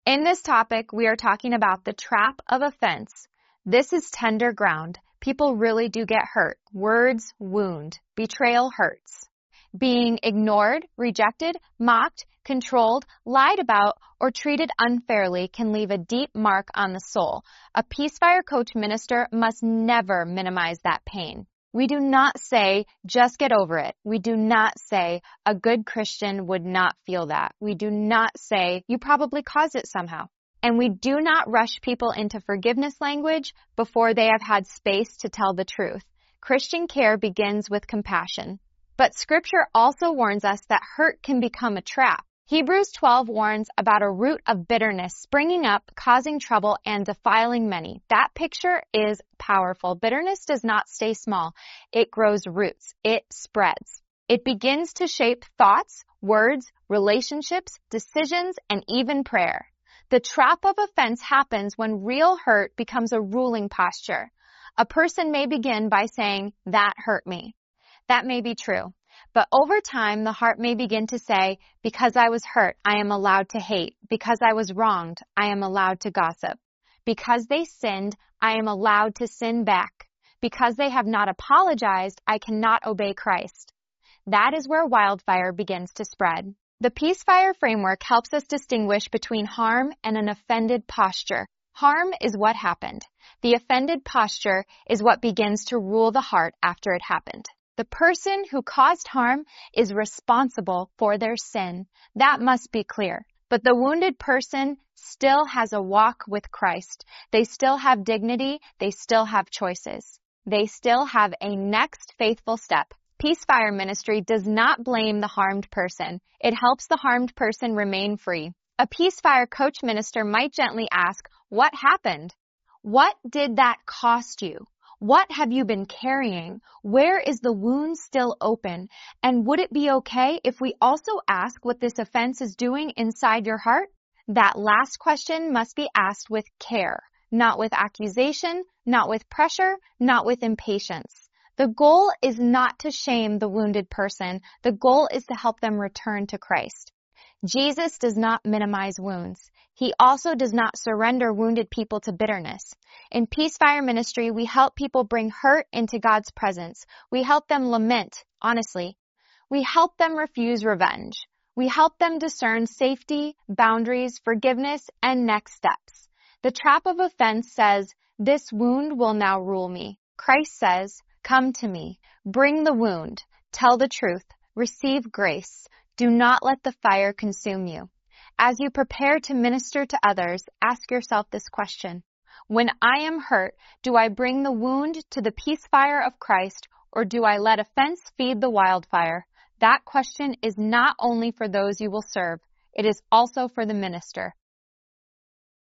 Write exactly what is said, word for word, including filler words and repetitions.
In this topic, we are talking about the trap of offense. This is tender ground. People really do get hurt. Words wound. Betrayal hurts. Being ignored, rejected, mocked, controlled, lied about, or treated unfairly can leave a deep mark on the soul. A Peacefire Coach minister must never minimize that pain. We do not say, just get over it. We do not say, a good Christian would not feel that. We do not say, you probably caused it somehow. And we do not rush people into forgiveness language before they have had space to tell the truth. Christian care begins with compassion. But Scripture also warns us that hurt can become a trap. Hebrews twelve warns about a root of bitterness springing up, causing trouble, and defiling many. That picture is powerful. Bitterness does not stay small. It grows roots. It spreads. It begins to shape thoughts, words, relationships, decisions, and even prayer. The trap of offense happens when real hurt becomes a ruling posture. A person may begin by saying, "That hurt me." That may be true. But over time, the heart may begin to say, because I was hurt, I am allowed to hate. Because I was wronged, I am allowed to gossip. Because they sinned, I am allowed to sin back. Because they have not apologized, I cannot obey Christ. That is where wildfire begins to spread. The Peacefire framework helps us distinguish between harm and an offended posture. Harm is what happened. The offended posture is what begins to rule the heart after it happened. The person who caused harm is responsible for their sin. That must be clear. But the wounded person still has a walk with Christ. They still have dignity. They still have choices. They still have a next faithful step. Peacefire ministry does not blame the harmed person. It helps the harmed person remain free. A Peacefire Coach minister might gently ask, what happened? What did that cost you? What have you been carrying? Where is the wound still open? And would it be okay if we also ask what this offense is doing inside your heart? That last question must be asked with care, not with accusation, not with pressure, not with impatience. The goal is not to shame the wounded person. The goal is to help them return to Christ. Jesus does not minimize wounds. He also does not surrender wounded people to bitterness. In Peacefire ministry, we help people bring hurt into God's presence. We help them lament, honestly. We help them refuse revenge. We help them discern safety, boundaries, forgiveness, and next steps. The trap of offense says, this wound will now rule me. Christ says, come to me, bring the wound, tell the truth, receive grace. Do not let the fire consume you. As you prepare to minister to others, ask yourself this question. When I am hurt, do I bring the wound to the Peacefire of Christ, or do I let offense feed the wildfire? That question is not only for those you will serve, it is also for the minister.